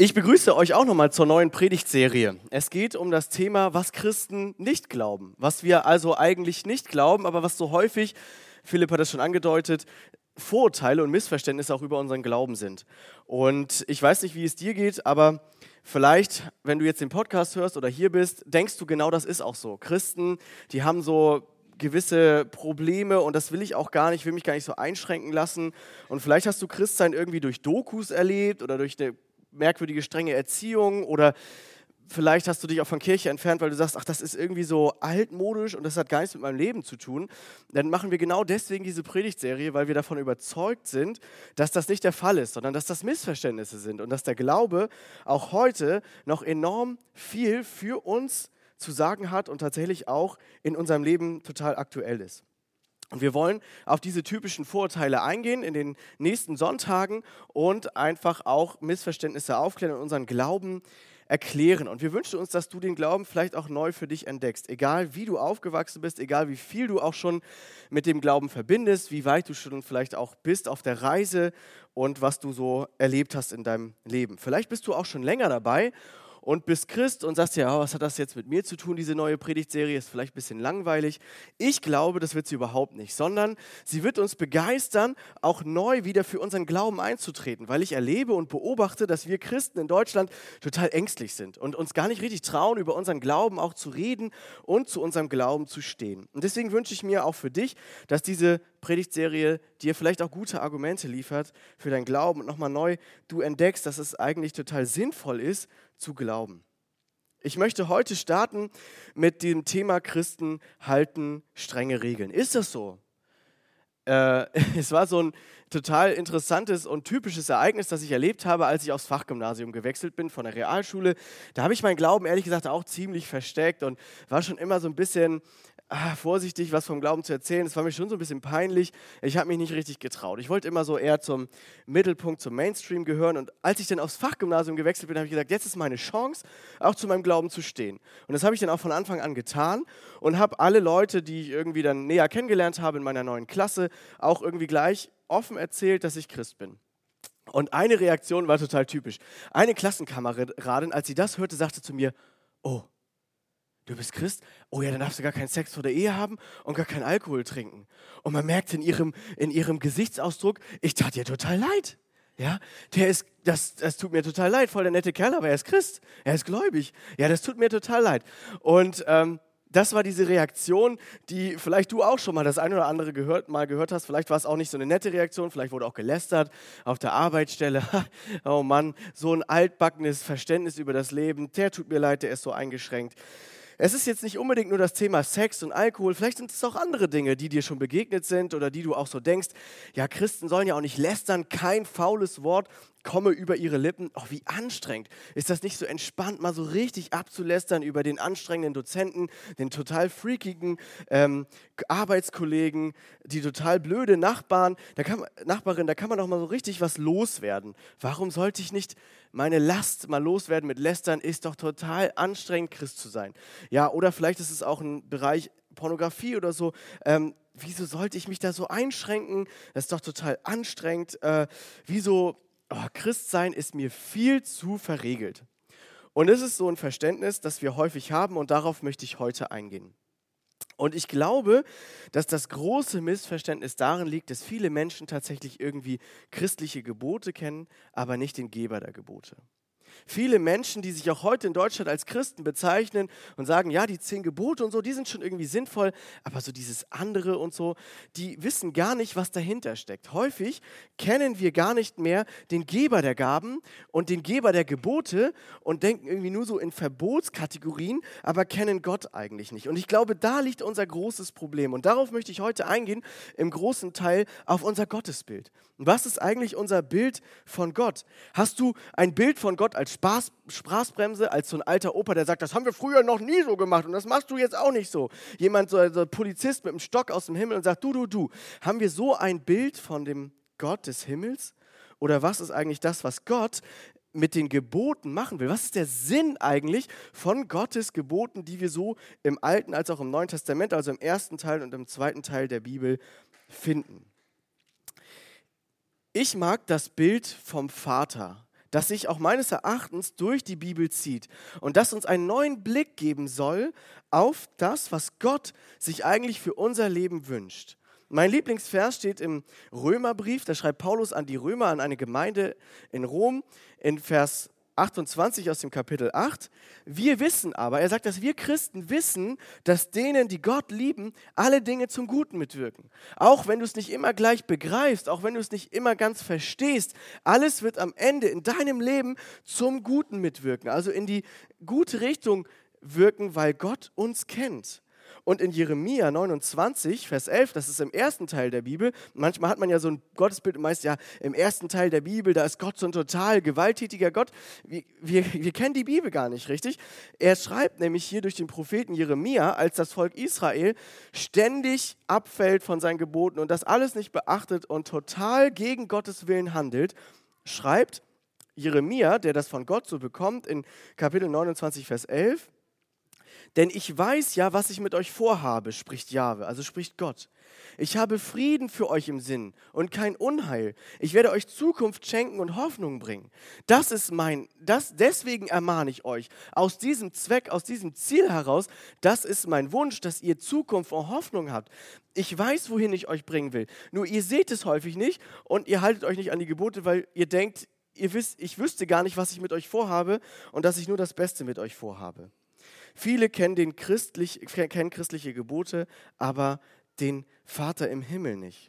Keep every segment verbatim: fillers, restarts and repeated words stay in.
Ich begrüße euch auch nochmal zur neuen Predigtserie. Es geht um das Thema, was Christen nicht glauben. Was wir also eigentlich nicht glauben, aber was so häufig, Philipp hat das schon angedeutet, Vorurteile und Missverständnisse auch über unseren Glauben sind. Und ich weiß nicht, wie es dir geht, aber vielleicht, wenn du jetzt den Podcast hörst oder hier bist, denkst du, genau das ist auch so. Christen, die haben so gewisse Probleme und das will ich auch gar nicht, ich will mich gar nicht so einschränken lassen. Und vielleicht hast du Christsein irgendwie durch Dokus erlebt oder durch eine merkwürdige, strenge Erziehung oder vielleicht hast du dich auch von Kirche entfernt, weil du sagst, ach, das ist irgendwie so altmodisch und das hat gar nichts mit meinem Leben zu tun. Dann machen wir genau deswegen diese Predigtserie, weil wir davon überzeugt sind, dass das nicht der Fall ist, sondern dass das Missverständnisse sind und dass der Glaube auch heute noch enorm viel für uns zu sagen hat und tatsächlich auch in unserem Leben total aktuell ist. Und wir wollen auf diese typischen Vorurteile eingehen in den nächsten Sonntagen und einfach auch Missverständnisse aufklären und unseren Glauben erklären. Und wir wünschen uns, dass du den Glauben vielleicht auch neu für dich entdeckst. Egal wie du aufgewachsen bist, egal wie viel du auch schon mit dem Glauben verbindest, wie weit du schon vielleicht auch bist auf der Reise und was du so erlebt hast in deinem Leben. Vielleicht bist du auch schon länger dabei und bist Christ und sagst ja, was hat das jetzt mit mir zu tun, diese neue Predigtserie, ist vielleicht ein bisschen langweilig. Ich glaube, das wird sie überhaupt nicht, sondern sie wird uns begeistern, auch neu wieder für unseren Glauben einzutreten, weil ich erlebe und beobachte, dass wir Christen in Deutschland total ängstlich sind und uns gar nicht richtig trauen, über unseren Glauben auch zu reden und zu unserem Glauben zu stehen. Und deswegen wünsche ich mir auch für dich, dass diese Predigtserie dir vielleicht auch gute Argumente liefert für deinen Glauben und nochmal neu du entdeckst, dass es eigentlich total sinnvoll ist, zu glauben. Ich möchte heute starten mit dem Thema Christen halten strenge Regeln. Ist das so? Äh, es war so ein total interessantes und typisches Ereignis, das ich erlebt habe, als ich aufs Fachgymnasium gewechselt bin von der Realschule. Da habe ich meinen Glauben ehrlich gesagt auch ziemlich versteckt und war schon immer so ein bisschen ah, vorsichtig, was vom Glauben zu erzählen. Es war mir schon so ein bisschen peinlich. Ich habe mich nicht richtig getraut. Ich wollte immer so eher zum Mittelpunkt, zum Mainstream gehören. Und als ich dann aufs Fachgymnasium gewechselt bin, habe ich gesagt, jetzt ist meine Chance, auch zu meinem Glauben zu stehen. Und das habe ich dann auch von Anfang an getan und habe alle Leute, die ich irgendwie dann näher kennengelernt habe in meiner neuen Klasse, auch irgendwie gleich offen erzählt, dass ich Christ bin. Und eine Reaktion war total typisch. Eine Klassenkameradin, als sie das hörte, sagte zu mir, oh, du bist Christ? Oh ja, dann darfst du gar keinen Sex vor der Ehe haben und gar keinen Alkohol trinken. Und man merkt in ihrem, in ihrem Gesichtsausdruck, ich tat ihr total leid. Ja, der ist, das, das tut mir total leid, voll der nette Kerl, aber er ist Christ, er ist gläubig. Ja, das tut mir total leid. Und ähm, das war diese Reaktion, die vielleicht du auch schon mal das eine oder andere gehört, mal gehört hast. Vielleicht war es auch nicht so eine nette Reaktion, vielleicht wurde auch gelästert auf der Arbeitsstelle. Oh Mann, so ein altbackenes Verständnis über das Leben. Der tut mir leid, der ist so eingeschränkt. Es ist jetzt nicht unbedingt nur das Thema Sex und Alkohol, vielleicht sind es auch andere Dinge, die dir schon begegnet sind oder die du auch so denkst, ja, Christen sollen ja auch nicht lästern, kein faules Wort komme über ihre Lippen. Oh, wie anstrengend. Ist das nicht so entspannt, mal so richtig abzulästern über den anstrengenden Dozenten, den total freakigen ähm, Arbeitskollegen, die total blöde Nachbarn, da kann, Nachbarin, da kann man doch mal so richtig was loswerden. Warum sollte ich nicht meine Last mal loswerden mit Lästern? Ist doch total anstrengend, Christ zu sein. Ja, oder vielleicht ist es auch ein Bereich Pornografie oder so. Ähm, wieso sollte ich mich da so einschränken? Das ist doch total anstrengend. Äh, wieso... Oh, Christsein ist mir viel zu verregelt. Und es ist so ein Verständnis, das wir häufig haben und darauf möchte ich heute eingehen. Und ich glaube, dass das große Missverständnis darin liegt, dass viele Menschen tatsächlich irgendwie christliche Gebote kennen, aber nicht den Geber der Gebote. Viele Menschen, die sich auch heute in Deutschland als Christen bezeichnen und sagen, ja, die zehn Gebote und so, die sind schon irgendwie sinnvoll, aber so dieses andere und so, die wissen gar nicht, was dahinter steckt. Häufig kennen wir gar nicht mehr den Geber der Gaben und den Geber der Gebote und denken irgendwie nur so in Verbotskategorien, aber kennen Gott eigentlich nicht. Und ich glaube, da liegt unser großes Problem. Und darauf möchte ich heute eingehen, im großen Teil auf unser Gottesbild. Was ist eigentlich unser Bild von Gott? Hast du ein Bild von Gott als Spaß, Spaßbremse, als so ein alter Opa, der sagt, das haben wir früher noch nie so gemacht und das machst du jetzt auch nicht so. Jemand, so ein Polizist mit einem Stock aus dem Himmel und sagt, du, du, du. Haben wir so ein Bild von dem Gott des Himmels? Oder was ist eigentlich das, was Gott mit den Geboten machen will? Was ist der Sinn eigentlich von Gottes Geboten, die wir so im Alten als auch im Neuen Testament, also im ersten Teil und im zweiten Teil der Bibel finden? Ich mag das Bild vom Vater, das sich auch meines Erachtens durch die Bibel zieht und das uns einen neuen Blick geben soll auf das, was Gott sich eigentlich für unser Leben wünscht. Mein Lieblingsvers steht im Römerbrief, da schreibt Paulus an die Römer, an eine Gemeinde in Rom, in Vers achtundzwanzig aus dem Kapitel acht. Wir wissen aber, er sagt, dass wir Christen wissen, dass denen, die Gott lieben, alle Dinge zum Guten mitwirken. Auch wenn du es nicht immer gleich begreifst, auch wenn du es nicht immer ganz verstehst, alles wird am Ende in deinem Leben zum Guten mitwirken, also in die gute Richtung wirken, weil Gott uns kennt. Und in Jeremia neunundzwanzig, Vers elf, das ist im ersten Teil der Bibel, manchmal hat man ja so ein Gottesbild, meist ja im ersten Teil der Bibel, da ist Gott so ein total gewalttätiger Gott. Wir, wir, wir kennen die Bibel gar nicht, richtig? Er schreibt nämlich hier durch den Propheten Jeremia, als das Volk Israel ständig abfällt von seinen Geboten und das alles nicht beachtet und total gegen Gottes Willen handelt, schreibt Jeremia, der das von Gott so bekommt, in Kapitel neunundzwanzig, Vers elf, denn ich weiß ja, was ich mit euch vorhabe, spricht Jahwe, also spricht Gott. Ich habe Frieden für euch im Sinn und kein Unheil. Ich werde euch Zukunft schenken und Hoffnung bringen. Das ist mein, das, deswegen ermahne ich euch, aus diesem Zweck, aus diesem Ziel heraus, das ist mein Wunsch, dass ihr Zukunft und Hoffnung habt. Ich weiß, wohin ich euch bringen will. Nur ihr seht es häufig nicht und ihr haltet euch nicht an die Gebote, weil ihr denkt, ihr wisst, ich wüsste gar nicht, was ich mit euch vorhabe und dass ich nur das Beste mit euch vorhabe. Viele kennen, den christlich, kennen christliche Gebote, aber den Vater im Himmel nicht.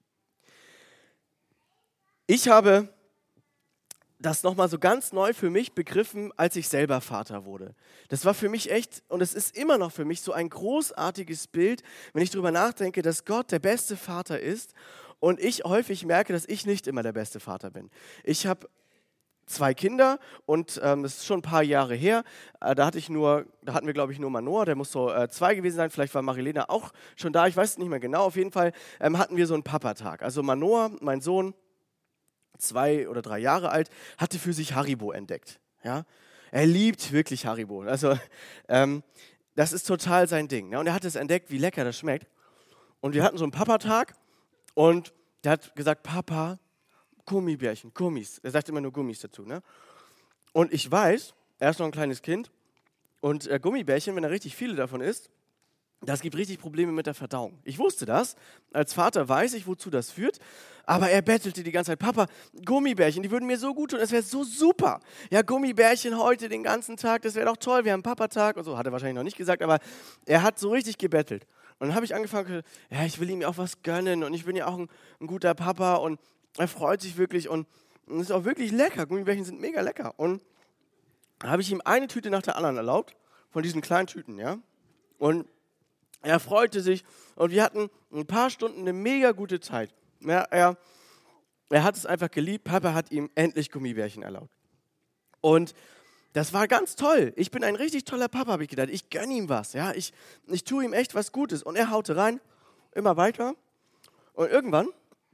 Ich habe das nochmal so ganz neu für mich begriffen, als ich selber Vater wurde. Das war für mich echt, und es ist immer noch für mich so ein großartiges Bild, wenn ich darüber nachdenke, dass Gott der beste Vater ist und ich häufig merke, dass ich nicht immer der beste Vater bin. Ich habe zwei Kinder und ähm, das ist schon ein paar Jahre her. Äh, da hatte ich nur, da hatten wir glaube ich nur Manoa, der muss so äh, zwei gewesen sein. Vielleicht war Marilena auch schon da. Ich weiß es nicht mehr genau. Auf jeden Fall ähm, hatten wir so einen Papatag. Also Manoa, mein Sohn, zwei oder drei Jahre alt, hatte für sich Haribo entdeckt. Ja, er liebt wirklich Haribo. Also ähm, das ist total sein Ding. Ja? Und er hat es entdeckt, wie lecker das schmeckt. Und wir hatten so einen Papatag und der hat gesagt, Papa, Gummibärchen, Gummis. Er sagt immer nur Gummis dazu. Ne? Und ich weiß, er ist noch ein kleines Kind und äh, Gummibärchen, wenn er richtig viele davon isst, das gibt richtig Probleme mit der Verdauung. Ich wusste das. Als Vater weiß ich, wozu das führt. Aber er bettelte die ganze Zeit, Papa, Gummibärchen, die würden mir so gut tun, das wäre so super. Ja, Gummibärchen heute den ganzen Tag, das wäre doch toll, wir haben Papatag und so. Hat er wahrscheinlich noch nicht gesagt, aber er hat so richtig gebettelt. Und dann habe ich angefangen, ja, ich will ihm auch was gönnen und ich bin ja auch ein, ein guter Papa und er freut sich wirklich und es ist auch wirklich lecker. Gummibärchen sind mega lecker. Und da habe ich ihm eine Tüte nach der anderen erlaubt, von diesen kleinen Tüten, ja. Und er freute sich und wir hatten ein paar Stunden eine mega gute Zeit. Ja, er, er hat es einfach geliebt. Papa hat ihm endlich Gummibärchen erlaubt. Und das war ganz toll. Ich bin ein richtig toller Papa, habe ich gedacht. Ich gönne ihm was. Ja? Ich, ich tue ihm echt was Gutes. Und er haute rein, immer weiter. Und irgendwann,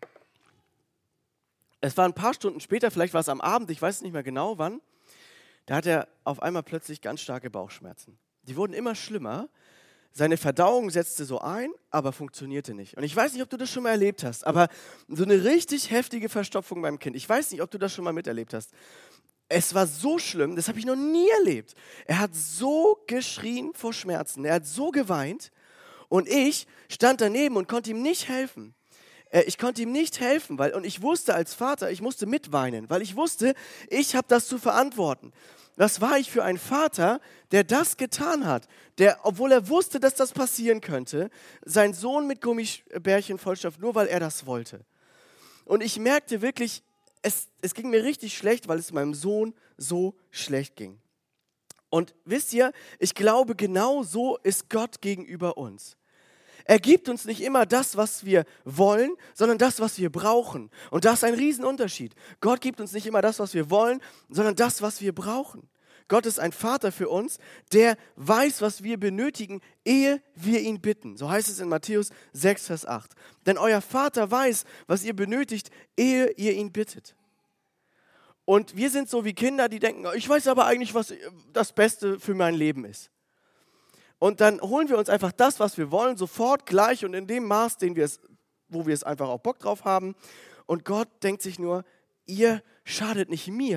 es war ein paar Stunden später, vielleicht war es am Abend, ich weiß nicht mehr genau wann, da hat er auf einmal plötzlich ganz starke Bauchschmerzen. Die wurden immer schlimmer. Seine Verdauung setzte so ein, aber funktionierte nicht. Und ich weiß nicht, ob du das schon mal erlebt hast, aber so eine richtig heftige Verstopfung beim Kind. Ich weiß nicht, ob du das schon mal miterlebt hast. Es war so schlimm, das habe ich noch nie erlebt. Er hat so geschrien vor Schmerzen, er hat so geweint und ich stand daneben und konnte ihm nicht helfen. Ich konnte ihm nicht helfen, weil, und ich wusste als Vater, ich musste mitweinen, weil ich wusste, ich habe das zu verantworten. Was war ich für ein Vater, der das getan hat, der, obwohl er wusste, dass das passieren könnte, seinen Sohn mit Gummibärchen vollstopft, nur weil er das wollte. Und ich merkte wirklich, es, es ging mir richtig schlecht, weil es meinem Sohn so schlecht ging. Und wisst ihr, ich glaube, genau so ist Gott gegenüber uns. Er gibt uns nicht immer das, was wir wollen, sondern das, was wir brauchen. Und das ist ein Riesenunterschied. Gott gibt uns nicht immer das, was wir wollen, sondern das, was wir brauchen. Gott ist ein Vater für uns, der weiß, was wir benötigen, ehe wir ihn bitten. So heißt es in Matthäus sechs, Vers acht. Denn euer Vater weiß, was ihr benötigt, ehe ihr ihn bittet. Und wir sind so wie Kinder, die denken, ich weiß aber eigentlich, was das Beste für mein Leben ist. Und dann holen wir uns einfach das, was wir wollen, sofort gleich und in dem Maß, den wir es, wo wir es einfach auch Bock drauf haben. Und Gott denkt sich nur, ihr schadet nicht mir,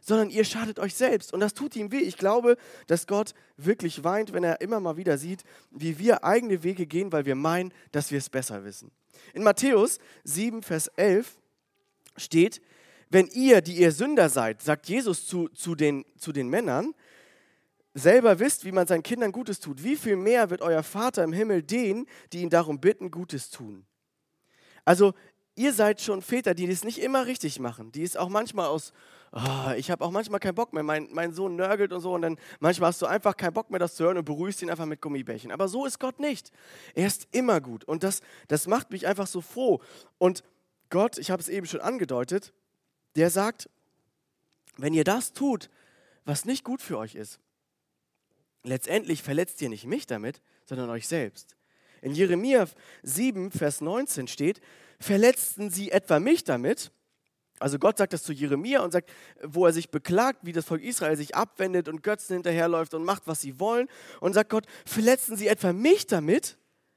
sondern ihr schadet euch selbst. Und das tut ihm weh. Ich glaube, dass Gott wirklich weint, wenn er immer mal wieder sieht, wie wir eigene Wege gehen, weil wir meinen, dass wir es besser wissen. In Matthäus sieben, Vers elf steht, wenn ihr, die ihr Sünder seid, sagt Jesus zu, zu, den, zu den Männern, selber wisst, wie man seinen Kindern Gutes tut, wie viel mehr wird euer Vater im Himmel denen, die ihn darum bitten, Gutes tun. Also ihr seid schon Väter, die das nicht immer richtig machen, die es auch manchmal aus, oh, ich habe auch manchmal keinen Bock mehr, mein, mein Sohn nörgelt und so und dann manchmal hast du einfach keinen Bock mehr, das zu hören und beruhigst ihn einfach mit Gummibärchen. Aber so ist Gott nicht. Er ist immer gut und das, das macht mich einfach so froh. Und Gott, ich habe es eben schon angedeutet, der sagt, wenn ihr das tut, was nicht gut für euch ist, letztendlich verletzt ihr nicht mich damit, sondern euch selbst. In Jeremia sieben, Vers neunzehn steht, verletzten sie etwa mich damit? Also Gott sagt das zu Jeremia und sagt, wo er sich beklagt, wie das Volk Israel sich abwendet und Götzen hinterherläuft und macht, was sie wollen. Und sagt Gott, verletzen sie etwa mich damit?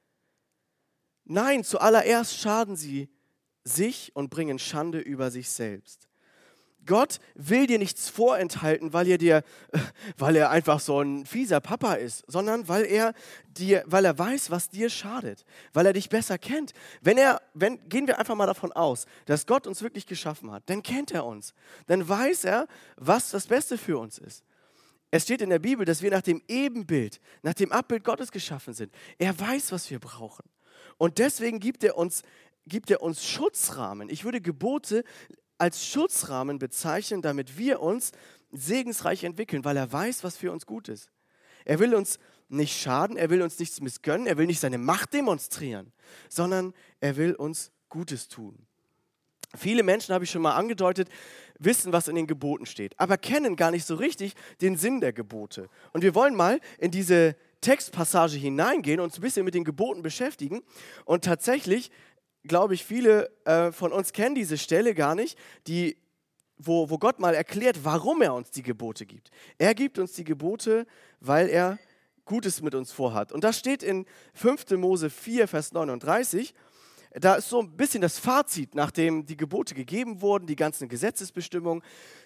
Nein, zuallererst schaden sie sich und bringen Schande über sich selbst. Gott will dir nichts vorenthalten, weil er dir, weil er einfach so ein fieser Papa ist, sondern weil er dir, weil er weiß, was dir schadet, weil er dich besser kennt. Wenn er, wenn, gehen wir einfach mal davon aus, dass Gott uns wirklich geschaffen hat, dann kennt er uns, dann weiß er, was das Beste für uns ist. Es steht in der Bibel, dass wir nach dem Ebenbild, nach dem Abbild Gottes geschaffen sind. Er weiß, was wir brauchen. Und deswegen gibt er uns, gibt er uns Schutzrahmen. Ich würde Gebote als Schutzrahmen bezeichnen, damit wir uns segensreich entwickeln, weil er weiß, was für uns gut ist. Er will uns nicht schaden, er will uns nichts missgönnen, er will nicht seine Macht demonstrieren, sondern er will uns Gutes tun. Viele Menschen, habe ich schon mal angedeutet, wissen, was in den Geboten steht, aber kennen gar nicht so richtig den Sinn der Gebote. Und wir wollen mal in diese Textpassage hineingehen und uns ein bisschen mit den Geboten beschäftigen. Und tatsächlich glaube ich, viele äh, von uns kennen diese Stelle gar nicht, die, wo, wo Gott mal erklärt, warum er uns die Gebote gibt. Er gibt uns die Gebote, weil er Gutes mit uns vorhat. Und das steht in fünfter Mose vier, Vers neununddreißig. Da ist so ein bisschen das Fazit, nachdem die Gebote gegeben wurden, die ganzen Gesetzesbestimmungen.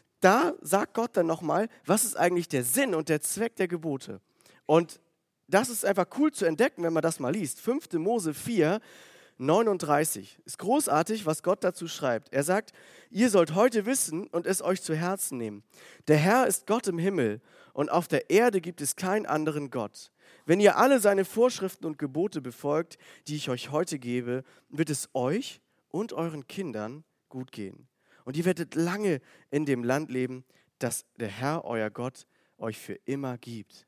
Da sagt Gott dann nochmal, was ist eigentlich der Sinn und der Zweck der Gebote. Und das ist einfach cool zu entdecken, wenn man das mal liest. fünfter Mose vier, neununddreißig. Ist großartig, was Gott dazu schreibt. Er sagt, ihr sollt heute wissen und es euch zu Herzen nehmen. Der Herr ist Gott im Himmel und auf der Erde gibt es keinen anderen Gott. Wenn ihr alle seine Vorschriften und Gebote befolgt, die ich euch heute gebe, wird es euch und euren Kindern gut gehen. Und ihr werdet lange in dem Land leben, das der Herr, euer Gott, euch für immer gibt.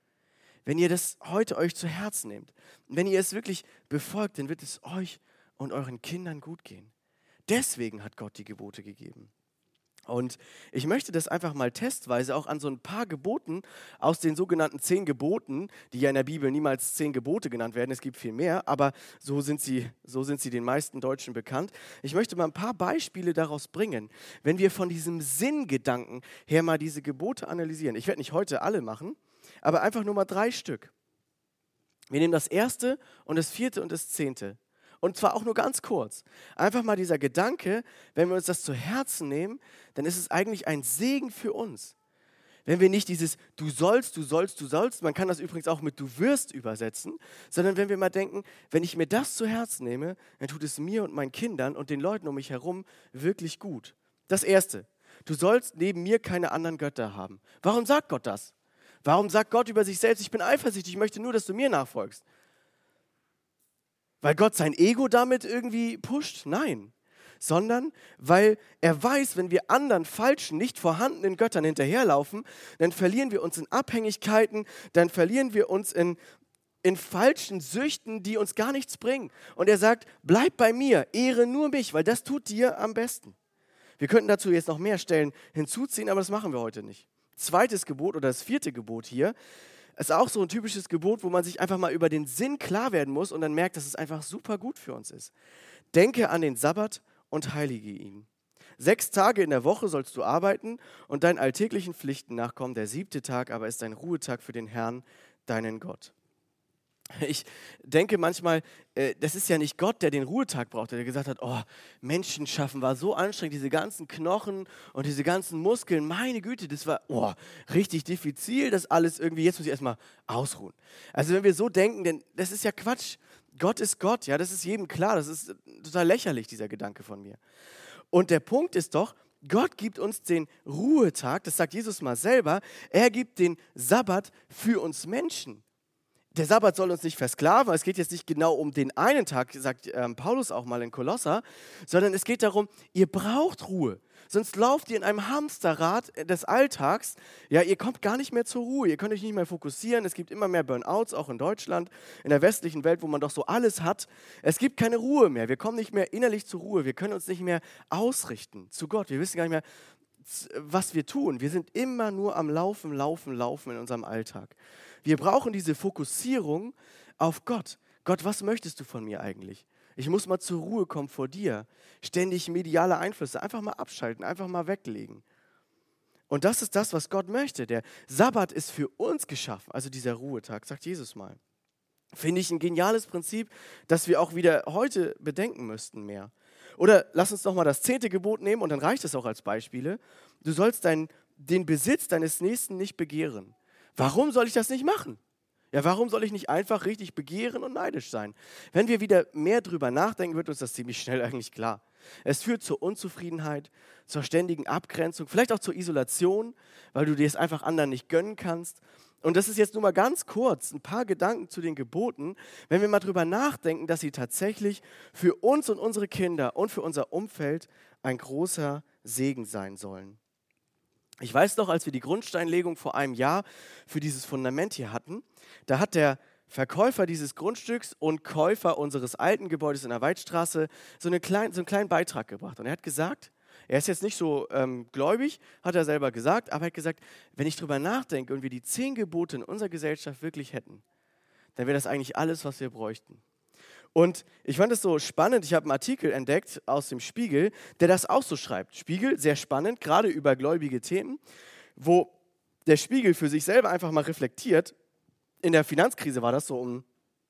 Wenn ihr das heute euch zu Herzen nehmt, wenn ihr es wirklich befolgt, dann wird es euch und euren Kindern gut gehen. Deswegen hat Gott die Gebote gegeben. Und ich möchte das einfach mal testweise auch an so ein paar Geboten aus den sogenannten zehn Geboten, die ja in der Bibel niemals zehn Gebote genannt werden, es gibt viel mehr, aber so sind sie, so sind sie den meisten Deutschen bekannt. Ich möchte mal ein paar Beispiele daraus bringen, wenn wir von diesem Sinngedanken her mal diese Gebote analysieren. Ich werde nicht heute alle machen, aber einfach nur mal drei Stück. Wir nehmen das erste und das vierte und das zehnte. Und zwar auch nur ganz kurz. Einfach mal dieser Gedanke, wenn wir uns das zu Herzen nehmen, dann ist es eigentlich ein Segen für uns. Wenn wir nicht dieses du sollst, du sollst, du sollst, man kann das übrigens auch mit du wirst übersetzen, sondern wenn wir mal denken, wenn ich mir das zu Herzen nehme, dann tut es mir und meinen Kindern und den Leuten um mich herum wirklich gut. Das erste, du sollst neben mir keine anderen Götter haben. Warum sagt Gott das? Warum sagt Gott über sich selbst, ich bin eifersüchtig, ich möchte nur, dass du mir nachfolgst? Weil Gott sein Ego damit irgendwie pusht? Nein. Sondern weil er weiß, wenn wir anderen falschen, nicht vorhandenen Göttern hinterherlaufen, dann verlieren wir uns in Abhängigkeiten, dann verlieren wir uns in, in falschen Süchten, die uns gar nichts bringen. Und er sagt, bleib bei mir, ehre nur mich, weil das tut dir am besten. Wir könnten dazu jetzt noch mehr Stellen hinzuziehen, aber das machen wir heute nicht. Zweites Gebot oder das vierte Gebot hier ist auch so ein typisches Gebot, wo man sich einfach mal über den Sinn klar werden muss und dann merkt, dass es einfach super gut für uns ist. Denke an den Sabbat und heilige ihn. Sechs Tage in der Woche sollst du arbeiten und deinen alltäglichen Pflichten nachkommen. Der siebte Tag aber ist ein Ruhetag für den Herrn, deinen Gott. Ich denke manchmal, äh, das ist ja nicht Gott, der den Ruhetag braucht, der gesagt hat, oh, Menschen schaffen war so anstrengend, diese ganzen Knochen und diese ganzen Muskeln, meine Güte, das war oh, richtig diffizil, das alles irgendwie, jetzt muss ich erstmal ausruhen. Also wenn wir so denken, denn das ist ja Quatsch. Gott ist Gott, ja, das ist jedem klar, das ist total lächerlich, dieser Gedanke von mir. Und der Punkt ist doch, Gott gibt uns den Ruhetag, das sagt Jesus mal selber, er gibt den Sabbat für uns Menschen. Der Sabbat soll uns nicht versklaven, es geht jetzt nicht genau um den einen Tag, sagt ähm, Paulus auch mal in Kolosser, sondern es geht darum, ihr braucht Ruhe. Sonst lauft ihr in einem Hamsterrad des Alltags, ja, ihr kommt gar nicht mehr zur Ruhe, ihr könnt euch nicht mehr fokussieren, es gibt immer mehr Burnouts, auch in Deutschland, in der westlichen Welt, wo man doch so alles hat. Es gibt keine Ruhe mehr, wir kommen nicht mehr innerlich zur Ruhe, wir können uns nicht mehr ausrichten zu Gott, wir wissen gar nicht mehr, was wir tun. Wir sind immer nur am Laufen, Laufen, Laufen in unserem Alltag. Wir brauchen diese Fokussierung auf Gott. Gott, was möchtest du von mir eigentlich? Ich muss mal zur Ruhe kommen vor dir. Ständig mediale Einflüsse, einfach mal abschalten, einfach mal weglegen. Und das ist das, was Gott möchte. Der Sabbat ist für uns geschaffen, also dieser Ruhetag, sagt Jesus mal. Finde ich ein geniales Prinzip, das wir auch wieder heute bedenken müssten mehr. Oder lass uns noch mal das zehnte Gebot nehmen und dann reicht es auch als Beispiele. Du sollst dein, den Besitz deines Nächsten nicht begehren. Warum soll ich das nicht machen? Ja, warum soll ich nicht einfach richtig begehren und neidisch sein? Wenn wir wieder mehr drüber nachdenken, wird uns das ziemlich schnell eigentlich klar. Es führt zur Unzufriedenheit, zur ständigen Abgrenzung, vielleicht auch zur Isolation, weil du dir es einfach anderen nicht gönnen kannst. Und das ist jetzt nur mal ganz kurz, ein paar Gedanken zu den Geboten, wenn wir mal drüber nachdenken, dass sie tatsächlich für uns und unsere Kinder und für unser Umfeld ein großer Segen sein sollen. Ich weiß noch, als wir die Grundsteinlegung vor einem Jahr für dieses Fundament hier hatten, da hat der Verkäufer dieses Grundstücks und Käufer unseres alten Gebäudes in der Weidstraße so, eine klein, so einen kleinen Beitrag gebracht. Und er hat gesagt, er ist jetzt nicht so ähm, gläubig, hat er selber gesagt, aber er hat gesagt, wenn ich drüber nachdenke und wir die zehn Gebote in unserer Gesellschaft wirklich hätten, dann wäre das eigentlich alles, was wir bräuchten. Und ich fand es so spannend, ich habe einen Artikel entdeckt aus dem Spiegel, der das auch so schreibt. Spiegel, sehr spannend, gerade über gläubige Themen, wo der Spiegel für sich selber einfach mal reflektiert. In der Finanzkrise war das so um,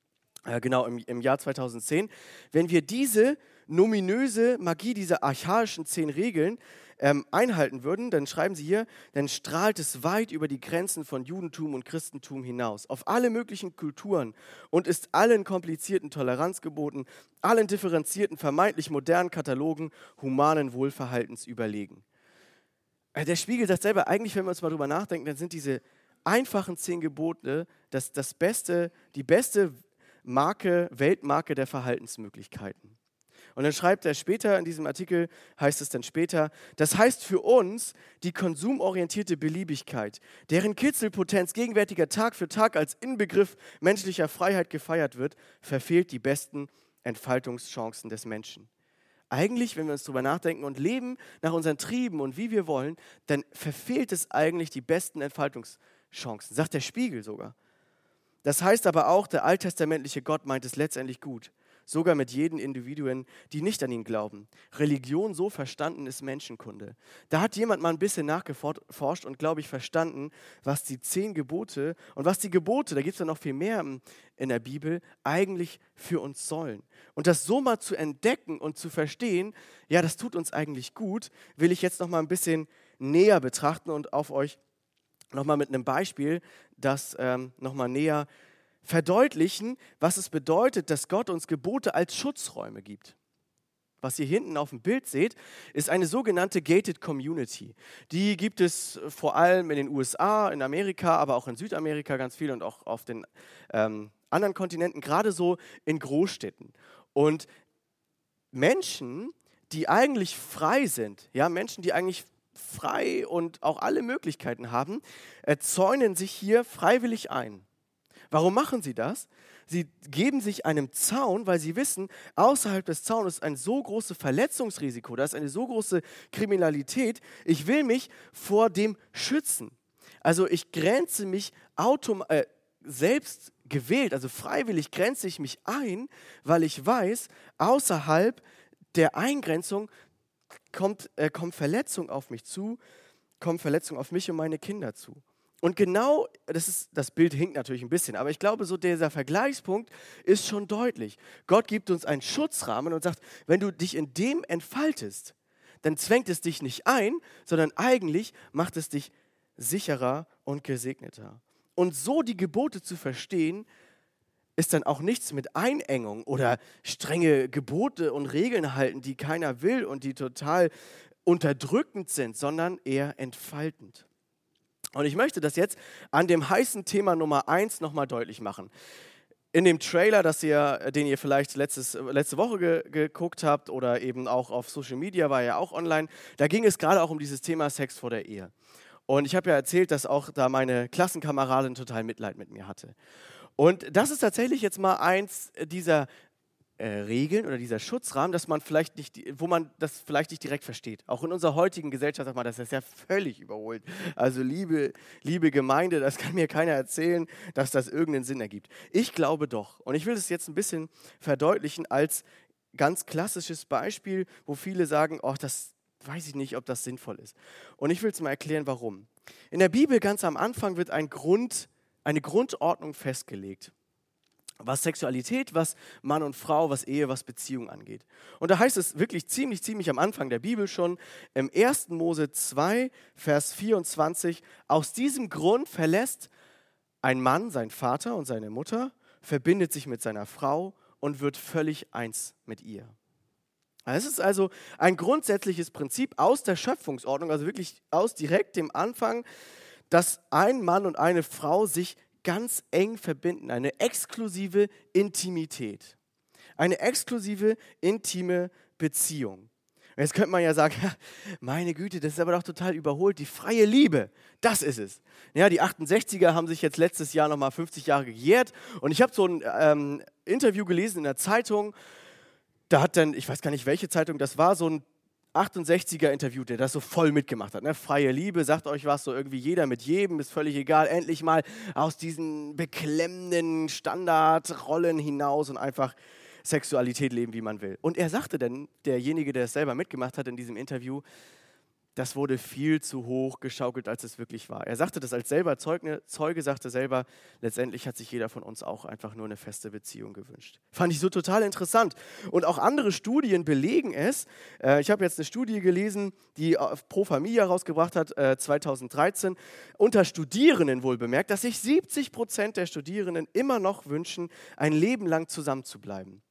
äh, genau im, im Jahr zweitausendzehn. Wenn wir diese nominöse Magie, diese archaischen zehn Regeln ähm, einhalten würden, dann schreiben sie hier, dann strahlt es weit über die Grenzen von Judentum und Christentum hinaus, auf alle möglichen Kulturen und ist allen komplizierten Toleranzgeboten, allen differenzierten, vermeintlich modernen Katalogen humanen Wohlverhaltens überlegen. Äh, der Spiegel sagt selber, eigentlich, wenn wir uns mal drüber nachdenken, dann sind diese einfachen zehn Gebote das, das beste, die beste Marke, Weltmarke der Verhaltensmöglichkeiten. Und dann schreibt er später, in diesem Artikel heißt es dann später, das heißt für uns die konsumorientierte Beliebigkeit, deren Kitzelpotenz gegenwärtiger Tag für Tag als Inbegriff menschlicher Freiheit gefeiert wird, verfehlt die besten Entfaltungschancen des Menschen. Eigentlich, wenn wir uns darüber nachdenken und leben nach unseren Trieben und wie wir wollen, dann verfehlt es eigentlich die besten Entfaltungschancen, sagt der Spiegel sogar. Das heißt aber auch, der alttestamentliche Gott meint es letztendlich gut. Sogar mit jeden Individuen, die nicht an ihn glauben. Religion, so verstanden, ist Menschenkunde. Da hat jemand mal ein bisschen nachgeforscht und, glaube ich, verstanden, was die zehn Gebote und was die Gebote, da gibt es ja noch viel mehr in der Bibel, eigentlich für uns sollen. Und das so mal zu entdecken und zu verstehen, ja, das tut uns eigentlich gut, will ich jetzt noch mal ein bisschen näher betrachten und auf euch noch mal mit einem Beispiel das ähm, noch mal näher verdeutlichen, was es bedeutet, dass Gott uns Gebote als Schutzräume gibt. Was ihr hinten auf dem Bild seht, ist eine sogenannte Gated Community. Die gibt es vor allem in den U S A, in Amerika, aber auch in Südamerika ganz viel und auch auf den ähm, anderen Kontinenten, gerade so in Großstädten. Und Menschen, die eigentlich frei sind, ja, Menschen, die eigentlich frei und auch alle Möglichkeiten haben, zäunen sich hier freiwillig ein. Warum machen sie das? Sie geben sich einem Zaun, weil sie wissen, außerhalb des Zaunes ist ein so großes Verletzungsrisiko, da ist eine so große Kriminalität. Ich will mich vor dem schützen. Also ich grenze mich autom- äh, selbst gewählt, also freiwillig grenze ich mich ein, weil ich weiß, außerhalb der Eingrenzung kommt, äh, kommt Verletzung auf mich zu, kommt Verletzung auf mich und meine Kinder zu. Und genau, das, ist, das Bild hinkt natürlich ein bisschen, aber ich glaube, so dieser Vergleichspunkt ist schon deutlich. Gott gibt uns einen Schutzrahmen und sagt, wenn du dich in dem entfaltest, dann zwängt es dich nicht ein, sondern eigentlich macht es dich sicherer und gesegneter. Und so die Gebote zu verstehen, ist dann auch nichts mit Einengung oder strenge Gebote und Regeln halten, die keiner will und die total unterdrückend sind, sondern eher entfaltend. Und ich möchte das jetzt an dem heißen Thema Nummer eins nochmal deutlich machen. In dem Trailer, das ihr, den ihr vielleicht letztes, letzte Woche ge, geguckt habt oder eben auch auf Social Media, war ja auch online, da ging es gerade auch um dieses Thema Sex vor der Ehe. Und ich habe ja erzählt, dass auch da meine Klassenkameradin total Mitleid mit mir hatte. Und das ist tatsächlich jetzt mal eins dieser äh, Regeln oder dieser Schutzrahmen, dass man vielleicht nicht, wo man das vielleicht nicht direkt versteht. Auch in unserer heutigen Gesellschaft sagt man, das ist ja völlig überholt. Also liebe, liebe Gemeinde, das kann mir keiner erzählen, dass das irgendeinen Sinn ergibt. Ich glaube doch. Und ich will das jetzt ein bisschen verdeutlichen als ganz klassisches Beispiel, wo viele sagen, oh, das weiß ich nicht, ob das sinnvoll ist. Und ich will es mal erklären, warum. In der Bibel ganz am Anfang wird ein Grund eine Grundordnung festgelegt, was Sexualität, was Mann und Frau, was Ehe, was Beziehung angeht. Und da heißt es wirklich ziemlich, ziemlich am Anfang der Bibel schon, im ersten Mose zwei, Vers vierundzwanzig, aus diesem Grund verlässt ein Mann seinen Vater und seine Mutter, verbindet sich mit seiner Frau und wird völlig eins mit ihr. Es ist also ein grundsätzliches Prinzip aus der Schöpfungsordnung, also wirklich aus direkt dem Anfang, dass ein Mann und eine Frau sich ganz eng verbinden, eine exklusive Intimität, eine exklusive, intime Beziehung. Und jetzt könnte man ja sagen, meine Güte, das ist aber doch total überholt, die freie Liebe, das ist es. Ja, die achtundsechziger haben sich jetzt letztes Jahr nochmal fünfzig Jahre gejährt und ich habe so ein ähm, Interview gelesen in der Zeitung, da hat dann, ich weiß gar nicht, welche Zeitung das war, so ein achtundsechziger interviewt, der das so voll mitgemacht hat. Ne? Freie Liebe, sagt euch was, so irgendwie jeder mit jedem, ist völlig egal. Endlich mal aus diesen beklemmenden Standardrollen hinaus und einfach Sexualität leben, wie man will. Und er sagte dann, derjenige, der es selber mitgemacht hat in diesem Interview, das wurde viel zu hoch geschaukelt, als es wirklich war. Er sagte das als selber Zeuge, Zeuge sagte selber, letztendlich hat sich jeder von uns auch einfach nur eine feste Beziehung gewünscht. Fand ich so total interessant. Und auch andere Studien belegen es. Äh, ich habe jetzt eine Studie gelesen, die Pro Familia rausgebracht hat, äh, zweitausenddreizehn, unter Studierenden wohl bemerkt, dass sich siebzig Prozent der Studierenden immer noch wünschen, ein Leben lang zusammen zu bleiben.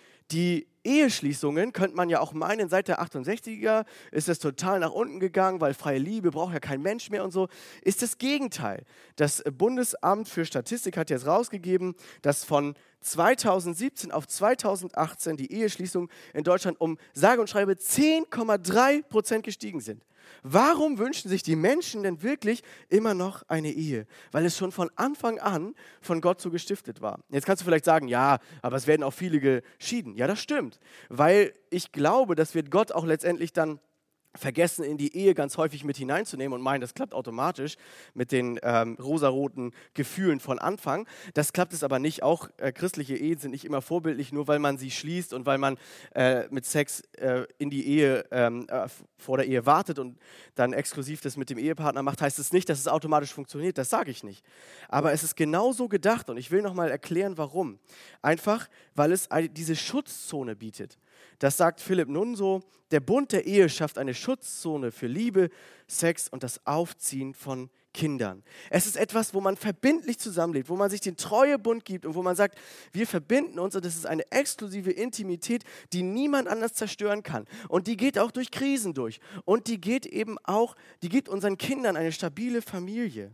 Die Eheschließungen, könnte man ja auch meinen, seit der achtundsechziger ist es total nach unten gegangen, weil freie Liebe braucht ja kein Mensch mehr und so, ist das Gegenteil. Das Bundesamt für Statistik hat jetzt rausgegeben, dass von zweitausendsiebzehn auf zweitausendachtzehn die Eheschließungen in Deutschland um sage und schreibe zehn Komma drei Prozent gestiegen sind. Warum wünschen sich die Menschen denn wirklich immer noch eine Ehe? Weil es schon von Anfang an von Gott so gestiftet war. Jetzt kannst du vielleicht sagen, ja, aber es werden auch viele geschieden. Ja, das stimmt, weil ich glaube, das wird Gott auch letztendlich dann vergessen, in die Ehe ganz häufig mit hineinzunehmen und meinen, das klappt automatisch mit den ähm, rosaroten Gefühlen von Anfang. Das klappt es aber nicht. Auch äh, christliche Ehen sind nicht immer vorbildlich, nur weil man sie schließt und weil man äh, mit Sex äh, in die Ehe, ähm, äh, vor der Ehe wartet und dann exklusiv das mit dem Ehepartner macht, heißt es nicht, dass es automatisch funktioniert. Das sage ich nicht. Aber es ist genauso gedacht und ich will nochmal erklären, warum. Einfach, weil es diese Schutzzone bietet. Das sagt Philipp Nunso, der Bund der Ehe schafft eine Schutzzone für Liebe, Sex und das Aufziehen von Kindern. Es ist etwas, wo man verbindlich zusammenlebt, wo man sich den Treuebund gibt und wo man sagt, wir verbinden uns und das ist eine exklusive Intimität, die niemand anders zerstören kann. Und die geht auch durch Krisen durch. Und die geht eben auch, die gibt unseren Kindern eine stabile Familie.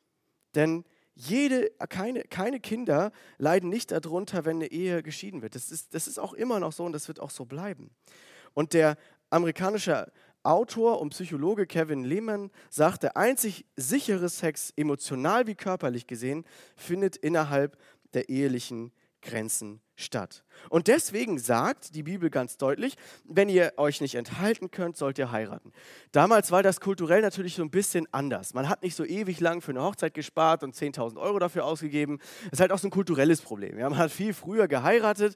Denn Jede, keine, keine Kinder leiden nicht darunter, wenn eine Ehe geschieden wird. Das ist, das ist auch immer noch so und das wird auch so bleiben. Und der amerikanische Autor und Psychologe Kevin Leman sagt, der einzig sichere Sex, emotional wie körperlich gesehen, findet innerhalb der ehelichen Grenzen statt. Und deswegen sagt die Bibel ganz deutlich, wenn ihr euch nicht enthalten könnt, sollt ihr heiraten. Damals war das kulturell natürlich so ein bisschen anders. Man hat nicht so ewig lang für eine Hochzeit gespart und zehntausend Euro dafür ausgegeben. Das ist halt auch so ein kulturelles Problem. Ja, man hat viel früher geheiratet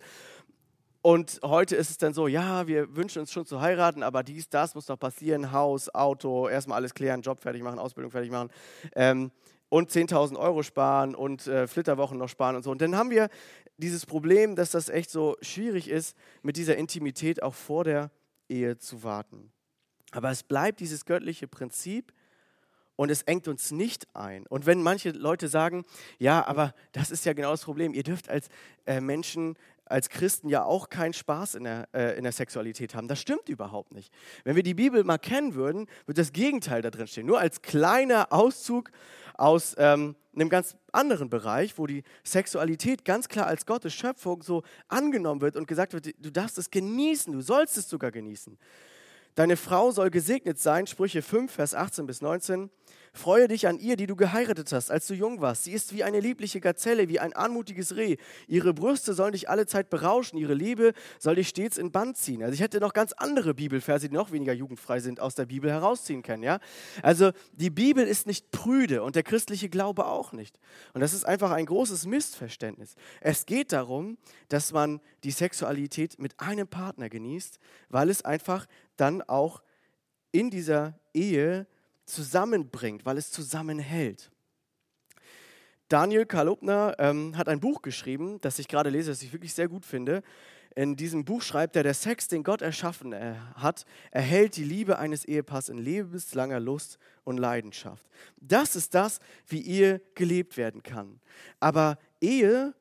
und heute ist es dann so, ja, wir wünschen uns schon zu heiraten, aber dies, das muss doch passieren, Haus, Auto, erstmal alles klären, Job fertig machen, Ausbildung fertig machen. Ähm, und zehntausend Euro sparen und äh, Flitterwochen noch sparen und so. Und dann haben wir dieses Problem, dass das echt so schwierig ist, mit dieser Intimität auch vor der Ehe zu warten. Aber es bleibt dieses göttliche Prinzip und es engt uns nicht ein. Und wenn manche Leute sagen, ja, aber das ist ja genau das Problem, ihr dürft als äh, Menschen, als Christen ja auch keinen Spaß in der, äh, in der Sexualität haben. Das stimmt überhaupt nicht. Wenn wir die Bibel mal kennen würden, würde das Gegenteil da drin stehen. Nur als kleiner Auszug aus ähm, einem ganz anderen Bereich, wo die Sexualität ganz klar als Gottes Schöpfung so angenommen wird und gesagt wird, du darfst es genießen, du sollst es sogar genießen. Deine Frau soll gesegnet sein, Sprüche fünf, Vers achtzehn bis neunzehn. Freue dich an ihr, die du geheiratet hast, als du jung warst. Sie ist wie eine liebliche Gazelle, wie ein anmutiges Reh. Ihre Brüste sollen dich alle Zeit berauschen, ihre Liebe soll dich stets in Bann ziehen. Also ich hätte noch ganz andere Bibelverse, die noch weniger jugendfrei sind, aus der Bibel herausziehen können. Ja? Also die Bibel ist nicht prüde und der christliche Glaube auch nicht. Und das ist einfach ein großes Missverständnis. Es geht darum, dass man die Sexualität mit einem Partner genießt, weil es einfach dann auch in dieser Ehe zusammenbringt, weil es zusammenhält. Daniel Kalupner ähm, hat ein Buch geschrieben, das ich gerade lese, das ich wirklich sehr gut finde. In diesem Buch schreibt er, der Sex, den Gott erschaffen äh, hat, erhält die Liebe eines Ehepaars in lebenslanger Lust und Leidenschaft. Das ist das, wie Ehe gelebt werden kann. Aber Ehe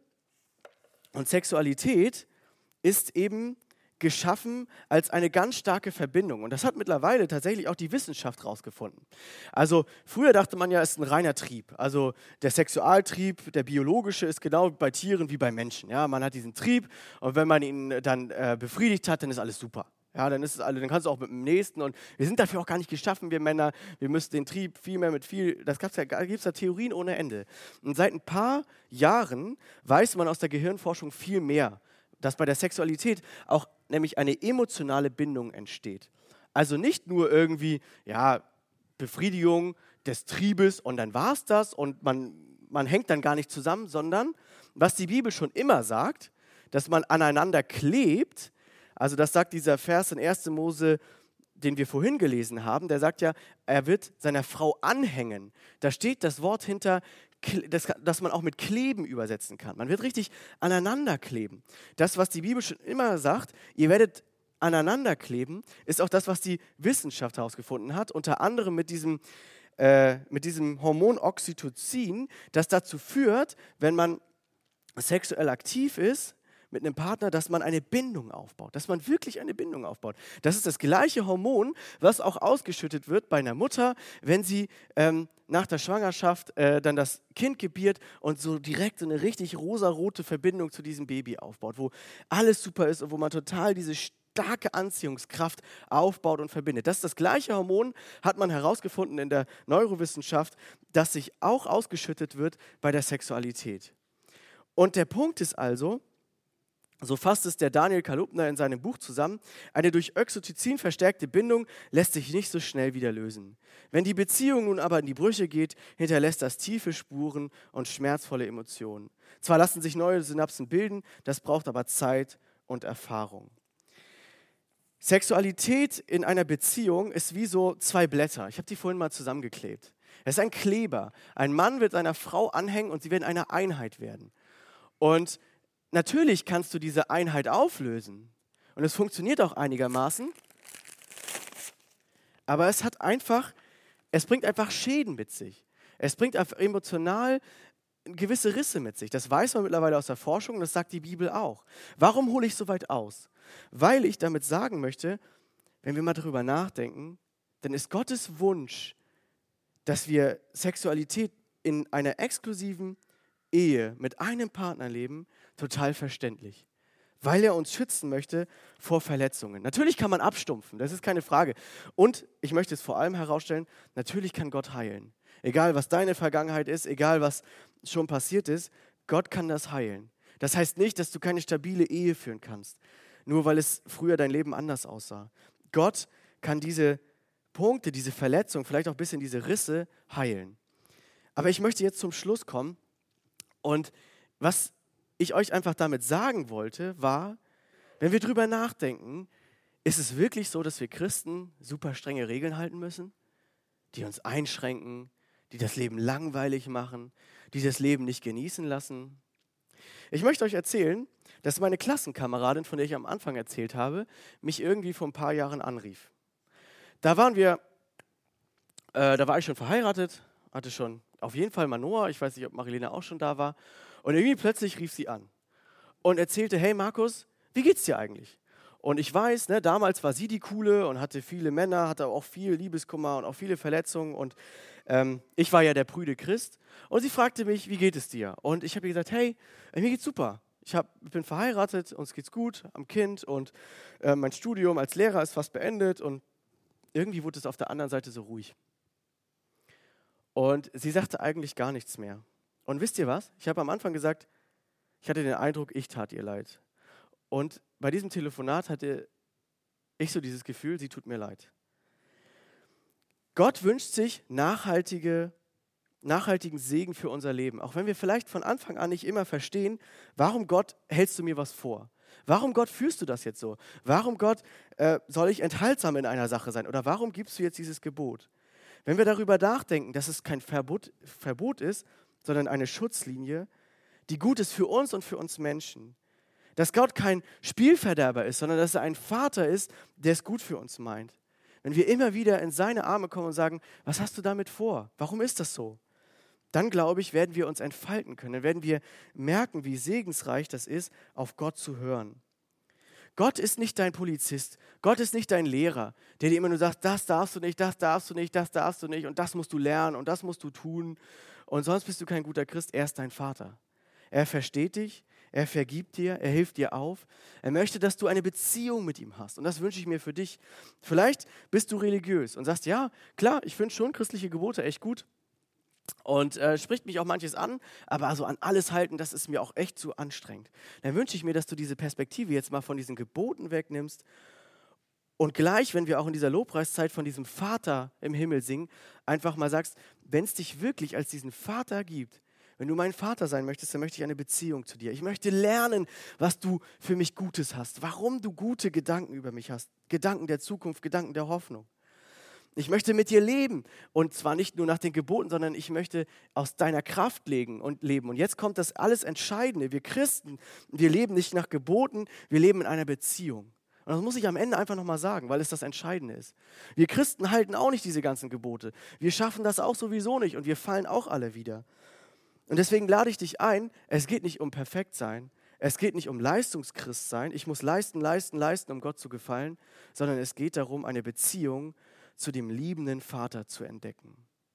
und Sexualität ist eben geschaffen als eine ganz starke Verbindung. Und das hat mittlerweile tatsächlich auch die Wissenschaft rausgefunden. Also früher dachte man ja, es ist ein reiner Trieb. Also der Sexualtrieb, der biologische, ist genau bei Tieren wie bei Menschen. Ja, man hat diesen Trieb und wenn man ihn dann äh, befriedigt hat, dann ist alles super. Ja, dann ist es alle, dann kannst du auch mit dem Nächsten und wir sind dafür auch gar nicht geschaffen, wir Männer. Wir müssen den Trieb viel mehr mit viel, das gibt's ja, gibt's ja Theorien ohne Ende. Und seit ein paar Jahren weiß man aus der Gehirnforschung viel mehr, dass bei der Sexualität auch nämlich eine emotionale Bindung entsteht. Also nicht nur irgendwie, ja, Befriedigung des Triebes und dann war es das und man, man hängt dann gar nicht zusammen, sondern was die Bibel schon immer sagt, dass man aneinander klebt, also das sagt dieser Vers in erster Mose, den wir vorhin gelesen haben, der sagt ja, er wird seiner Frau anhängen. Da steht das Wort hinter, das, das man auch mit kleben übersetzen kann. Man wird richtig aneinander kleben. Das, was die Bibel schon immer sagt, ihr werdet aneinander kleben, ist auch das, was die Wissenschaft herausgefunden hat, unter anderem mit diesem, äh, mit diesem Hormon Oxytocin, das dazu führt, wenn man sexuell aktiv ist, mit einem Partner, dass man eine Bindung aufbaut, dass man wirklich eine Bindung aufbaut. Das ist das gleiche Hormon, was auch ausgeschüttet wird bei einer Mutter, wenn sie ähm, nach der Schwangerschaft äh, dann das Kind gebiert und so direkt so eine richtig rosarote Verbindung zu diesem Baby aufbaut, wo alles super ist und wo man total diese starke Anziehungskraft aufbaut und verbindet. Das ist das gleiche Hormon, hat man herausgefunden in der Neurowissenschaft, das sich auch ausgeschüttet wird bei der Sexualität. Und der Punkt ist also, so fasst es der Daniel Kalupner in seinem Buch zusammen, eine durch Oxytocin verstärkte Bindung lässt sich nicht so schnell wieder lösen. Wenn die Beziehung nun aber in die Brüche geht, hinterlässt das tiefe Spuren und schmerzvolle Emotionen. Zwar lassen sich neue Synapsen bilden, das braucht aber Zeit und Erfahrung. Sexualität in einer Beziehung ist wie so zwei Blätter. Ich habe die vorhin mal zusammengeklebt. Es ist ein Kleber. Ein Mann wird seiner Frau anhängen und sie werden eine Einheit werden. Und natürlich kannst du diese Einheit auflösen und es funktioniert auch einigermaßen, aber es hat einfach, es bringt einfach Schäden mit sich. Es bringt emotional gewisse Risse mit sich. Das weiß man mittlerweile aus der Forschung und das sagt die Bibel auch. Warum hole ich so weit aus? Weil ich damit sagen möchte, wenn wir mal darüber nachdenken, dann ist Gottes Wunsch, dass wir Sexualität in einer exklusiven Ehe mit einem Partner leben, total verständlich, weil er uns schützen möchte vor Verletzungen. Natürlich kann man abstumpfen, das ist keine Frage. Und ich möchte es vor allem herausstellen, natürlich kann Gott heilen. Egal, was deine Vergangenheit ist, egal, was schon passiert ist, Gott kann das heilen. Das heißt nicht, dass du keine stabile Ehe führen kannst, nur weil es früher dein Leben anders aussah. Gott kann diese Punkte, diese Verletzung, vielleicht auch ein bisschen diese Risse heilen. Aber ich möchte jetzt zum Schluss kommen und was ich euch einfach damit sagen wollte, war, wenn wir drüber nachdenken, ist es wirklich so, dass wir Christen super strenge Regeln halten müssen, die uns einschränken, die das Leben langweilig machen, die das Leben nicht genießen lassen. Ich möchte euch erzählen, dass meine Klassenkameradin, von der ich am Anfang erzählt habe, mich irgendwie vor ein paar Jahren anrief. Da waren wir, äh, da war ich schon verheiratet, hatte schon auf jeden Fall Manoa, ich weiß nicht, ob Marilena auch schon da war. Und irgendwie plötzlich rief sie an und erzählte, hey Markus, wie geht's dir eigentlich? Und ich weiß, ne, damals war sie die Coole und hatte viele Männer, hatte auch viel Liebeskummer und auch viele Verletzungen. Und ähm, ich war ja der prüde Christ. Und sie fragte mich, wie geht es dir? Und ich habe ihr gesagt, hey, mir geht's super. Ich hab, bin verheiratet, uns geht's gut, am Kind und äh, mein Studium als Lehrer ist fast beendet. Und irgendwie wurde es auf der anderen Seite so ruhig. Und sie sagte eigentlich gar nichts mehr. Und wisst ihr was? Ich habe am Anfang gesagt, ich hatte den Eindruck, ich tat ihr leid. Und bei diesem Telefonat hatte ich so dieses Gefühl, sie tut mir leid. Gott wünscht sich nachhaltige, nachhaltigen Segen für unser Leben. Auch wenn wir vielleicht von Anfang an nicht immer verstehen, warum Gott hältst du mir was vor? Warum Gott führst du das jetzt so? Warum Gott äh, soll ich enthaltsam in einer Sache sein? Oder warum gibst du jetzt dieses Gebot? Wenn wir darüber nachdenken, dass es kein Verbot, Verbot ist, sondern eine Schutzlinie, die gut ist für uns und für uns Menschen. Dass Gott kein Spielverderber ist, sondern dass er ein Vater ist, der es gut für uns meint. Wenn wir immer wieder in seine Arme kommen und sagen, was hast du damit vor? Warum ist das so? Dann, glaube ich, werden wir uns entfalten können. Dann werden wir merken, wie segensreich das ist, auf Gott zu hören. Gott ist nicht dein Polizist. Gott ist nicht dein Lehrer, der dir immer nur sagt, das darfst du nicht, das darfst du nicht, das darfst du nicht und das musst du lernen und das musst du tun und sonst bist du kein guter Christ. Er ist dein Vater. Er versteht dich, er vergibt dir, er hilft dir auf. Er möchte, dass du eine Beziehung mit ihm hast und das wünsche ich mir für dich. Vielleicht bist du religiös und sagst, ja, klar, ich finde schon christliche Gebote echt gut. Und äh, spricht mich auch manches an, aber so an alles halten, das ist mir auch echt zu anstrengend. Dann wünsche ich mir, dass du diese Perspektive jetzt mal von diesen Geboten wegnimmst und gleich, wenn wir auch in dieser Lobpreiszeit von diesem Vater im Himmel singen, einfach mal sagst, wenn es dich wirklich als diesen Vater gibt, wenn du mein Vater sein möchtest, dann möchte ich eine Beziehung zu dir. Ich möchte lernen, was du für mich Gutes hast, warum du gute Gedanken über mich hast, Gedanken der Zukunft, Gedanken der Hoffnung. Ich möchte mit dir leben und zwar nicht nur nach den Geboten, sondern ich möchte aus deiner Kraft legen und leben. Und jetzt kommt das alles Entscheidende. Wir Christen, wir leben nicht nach Geboten, wir leben in einer Beziehung. Und das muss ich am Ende einfach nochmal sagen, weil es das Entscheidende ist. Wir Christen halten auch nicht diese ganzen Gebote. Wir schaffen das auch sowieso nicht und wir fallen auch alle wieder. Und deswegen lade ich dich ein, es geht nicht um Perfektsein, es geht nicht um Leistungschristsein, ich muss leisten, leisten, leisten, um Gott zu gefallen, sondern es geht darum, eine Beziehung zu dem liebenden Vater zu entdecken.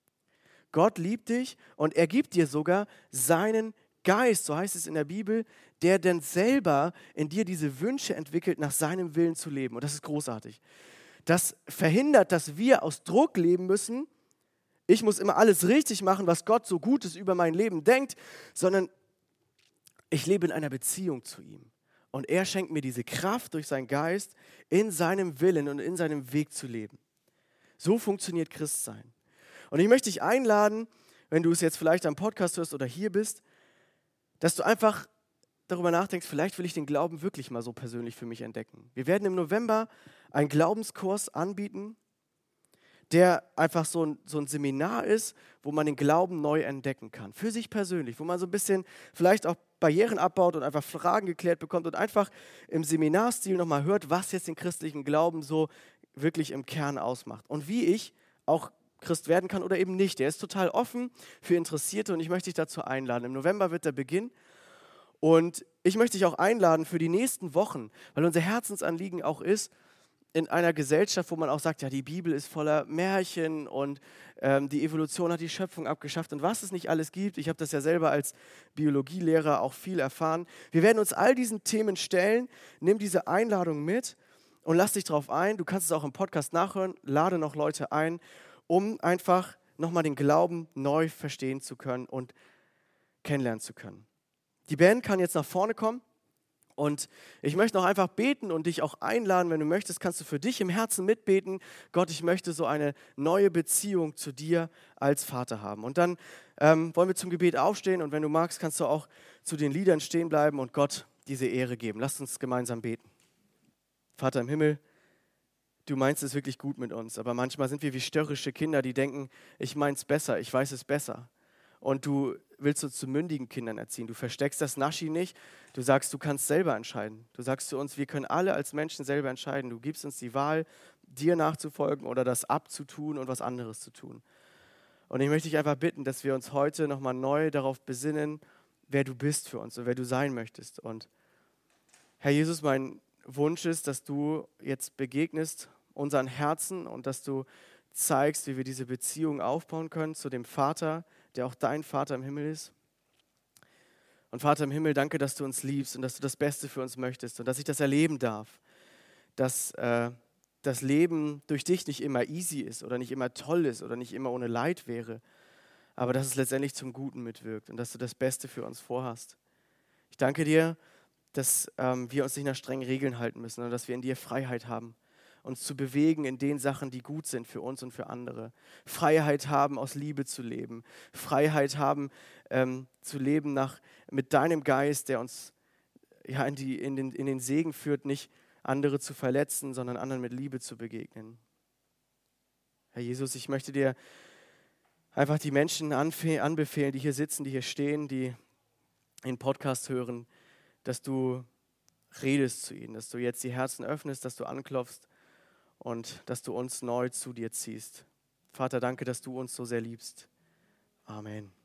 Gott liebt dich und er gibt dir sogar seinen Geist, so heißt es in der Bibel, der dann selber in dir diese Wünsche entwickelt, nach seinem Willen zu leben. Und das ist großartig. Das verhindert, dass wir aus Druck leben müssen. Ich muss immer alles richtig machen, was Gott so Gutes über mein Leben denkt, sondern ich lebe in einer Beziehung zu ihm. Und er schenkt mir diese Kraft durch seinen Geist, in seinem Willen und in seinem Weg zu leben. So funktioniert Christsein. Und ich möchte dich einladen, wenn du es jetzt vielleicht am Podcast hörst oder hier bist, dass du einfach darüber nachdenkst, vielleicht will ich den Glauben wirklich mal so persönlich für mich entdecken. Wir werden im November einen Glaubenskurs anbieten, der einfach so ein, so ein Seminar ist, wo man den Glauben neu entdecken kann, für sich persönlich, wo man so ein bisschen vielleicht auch Barrieren abbaut und einfach Fragen geklärt bekommt und einfach im Seminarstil nochmal hört, was jetzt den christlichen Glauben so wirklich im Kern ausmacht und wie ich auch Christ werden kann oder eben nicht. Der ist total offen für Interessierte und ich möchte dich dazu einladen. Im November wird der Beginn und ich möchte dich auch einladen für die nächsten Wochen, weil unser Herzensanliegen auch ist, in einer Gesellschaft, wo man auch sagt, ja, die Bibel ist voller Märchen und ähm, die Evolution hat die Schöpfung abgeschafft und was es nicht alles gibt. Ich habe das ja selber als Biologielehrer auch viel erfahren. Wir werden uns all diesen Themen stellen. Nimm diese Einladung mit und lass dich drauf ein. Du kannst es auch im Podcast nachhören. Lade noch Leute ein, um einfach nochmal den Glauben neu verstehen zu können und kennenlernen zu können. Die Band kann jetzt nach vorne kommen. Und ich möchte noch einfach beten und dich auch einladen, wenn du möchtest, kannst du für dich im Herzen mitbeten. Gott, ich möchte so eine neue Beziehung zu dir als Vater haben. Und dann ähm, wollen wir zum Gebet aufstehen und wenn du magst, kannst du auch zu den Liedern stehen bleiben und Gott diese Ehre geben. Lasst uns gemeinsam beten. Vater im Himmel, du meinst es wirklich gut mit uns. Aber manchmal sind wir wie störrische Kinder, die denken, ich mein's besser, ich weiß es besser. Und du willst uns zu mündigen Kindern erziehen. Du versteckst das Naschi nicht. Du sagst, du kannst selber entscheiden. Du sagst zu uns, wir können alle als Menschen selber entscheiden. Du gibst uns die Wahl, dir nachzufolgen oder das abzutun und was anderes zu tun. Und ich möchte dich einfach bitten, dass wir uns heute nochmal neu darauf besinnen, wer du bist für uns und wer du sein möchtest. Und Herr Jesus, mein Wunsch ist, dass du jetzt begegnest unseren Herzen und dass du zeigst, wie wir diese Beziehung aufbauen können zu dem Vater, der auch dein Vater im Himmel ist. Und Vater im Himmel, danke, dass du uns liebst und dass du das Beste für uns möchtest und dass ich das erleben darf, dass äh, das Leben durch dich nicht immer easy ist oder nicht immer toll ist oder nicht immer ohne Leid wäre, aber dass es letztendlich zum Guten mitwirkt und dass du das Beste für uns vorhast. Ich danke dir, dass ähm, wir uns nicht nach strengen Regeln halten müssen, sondern dass wir in dir Freiheit haben, uns zu bewegen in den Sachen, die gut sind für uns und für andere. Freiheit haben, aus Liebe zu leben. Freiheit haben, ähm, zu leben nach, mit deinem Geist, der uns ja, in, die, in, den, in den Segen führt, nicht andere zu verletzen, sondern anderen mit Liebe zu begegnen. Herr Jesus, ich möchte dir einfach die Menschen anfe- anbefehlen, die hier sitzen, die hier stehen, die den Podcast hören, dass du redest zu ihnen, dass du jetzt die Herzen öffnest, dass du anklopfst und dass du uns neu zu dir ziehst. Vater, danke, dass du uns so sehr liebst. Amen.